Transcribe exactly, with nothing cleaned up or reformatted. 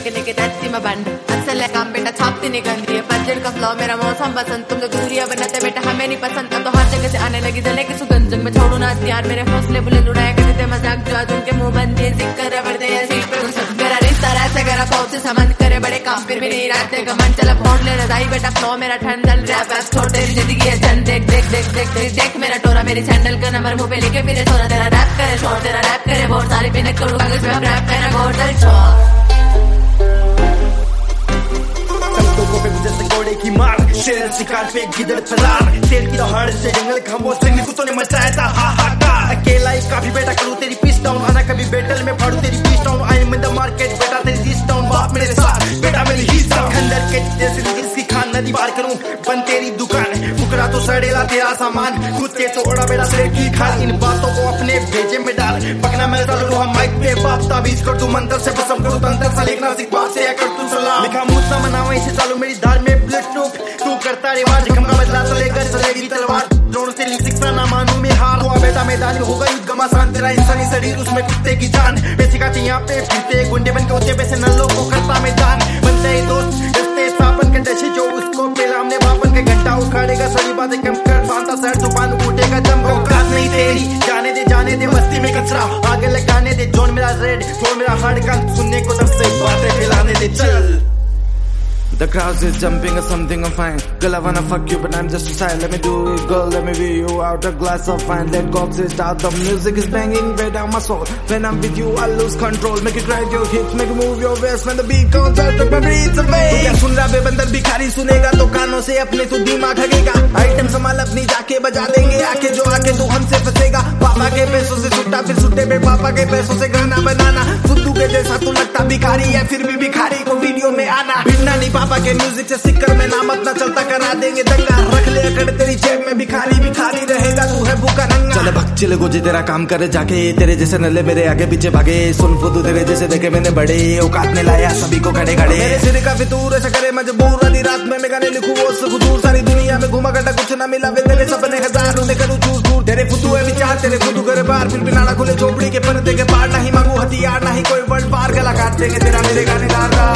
लेके लेके देती मैं बंड असल है काम बेटा छापती नहीं गंदी है बजट का फ्लो मेरा मौसम पसंद तुम लोग दूरियां बनाते बेटा हमें नहीं पसंद तो हर जगह से आने लगी जले की सुगंध मैं छोड़ू ना यार मेरे हौसले बुलंद उड़ाया करते थे मजाक जो आज उनके मुंह बंद है जिक्र बढ़ते हैं सीट पे घुस मेरा रिश्ता रहते करा पहुंचे समझ करे बड़े काम फिर भी नहीं रहते गमन चला फोड़ ले रजाई बेटा फ्लो मेरा ठंडल रैप बस छोड़ तेरी जिंदगी है चंद देख देख देख देख देख देख मेरा टोरा मेरी सैंडल का नंबर मुंह पे लेके मेरे सोना तेरा रैप करे शोर तेरा रैप करे बहुत सारी पिनक करूँ कागज में रैप मेरा गोल्डन शॉट जैसे घोड़े की मार शेर शिकार पे गिदड़ फरार तेल की दहाड़ से जंगल खामोश से कुत्तों ने मचाया था हाहाकार अकेला ही काफी बेटा करूँ तेरी पीस डाउन आना कभी बैटल में फाड़ू तेरी piece down I am in the market बेटा तेरी रीच डाउन बाप मेरे साथ बेटा मेरी हीस डाउन खंडर के जैसे इसकी खान नदी पार करूँ बन तेरी दुकान फुकरा तो सड़ेला तेरा सामान खुद के तोड़ा बेटा से की खान इन बातों को अपने भेजे में डाल पकना मैं डालू हम माइक पे बाप ताबीज कर तू मंत्र से बसम करूँ तंत्र से लिखना सीख बाप से कर तू सलाम लिखा मुझ ना मनावा इसे चालू मेरी धार में ब्लड टूक तू करता रे वार जखम का बदला तो लेकर चलेगी तलवार द्रोण से शिक्षा ना मानू में हार हुआ बेटा मैदान में होगा युद्ध घमासान तेरा इंसानी शरीर उसमें कुत्ते की जान पैसे का यहाँ पे फिरते गुंडे बन के होते पैसे नल्लों को करता मैदान बनते दोस्त रस्ते स्थापन के जैसे जो उसको पहला हमने बापन के घंटा उखाड़ेगा सभी बातें कम कर शांता शहर तूफान उठेगा जम औकात नहीं तेरी जाने दे जाने दे बस्ती में कचरा आगे लगाने दे जोन मेरा रेड जोन मेरा हार्ड का सुनने को दस से बातें फैलाने दे चल The crowd is jumping or something, I'm fine. Girl, I wanna fuck you, but I'm just too shy. Let me do it, girl, let me be you out. A glass of wine, let go exist out. The music is banging way down my soul. When I'm with you, I lose control. Make it ride your hips, make it move your waist. When the beat comes out, the breathes away. तू क्या सुन रहा बेबंदर भिखारी सुनेगा तो कानों से अपने तू दिमाग हगेगा. आइटम संभाल अपनी जाके बजा देंगे आके जो आके तू हमसे फंसेगा. पापा के पैसों से सुट्टा फिर सुट्टे पे पापा के पैसों से गाना बनाना. फुद्दू के जैसा तू लगता भिखारी है फिर भी भिखारी को वीडियो में आना. भिड़ना नहीं पापा के म्यूजिक से सिक्कर में नाम अपना चलता करा देंगे दंगा. रख ले अकड़ तेरी जेब में भिखारी भिखारी रहेगा तू है भूखा नंगा. चले भग चिल गोजी तेरा काम करे जाके तेरे जैसे नल्ले मेरे आगे पीछे भागे. सुन फुदू तेरे जैसे देखे मैंने बड़े औकात में लाया सभी को खड़े खड़े. मेरे सिर का फितूर ऐसा करे मजबूर आधी रात में मैं गाने लिखूं वो सुखदूर. सारी दुनिया में घुमा करता कुछ ना मिला वे तेरे सपने हजार उन्हें करूँ चूर चूर. तेरे फुदू है विचार तेरे फुदू करे बार फिर भी नाना खुले झोपड़ी के पर्दे के पार. नहीं मांगू हथियार नहीं कोई वर्ल्ड पार गला काट देंगे तेरा मेरे गाने दार.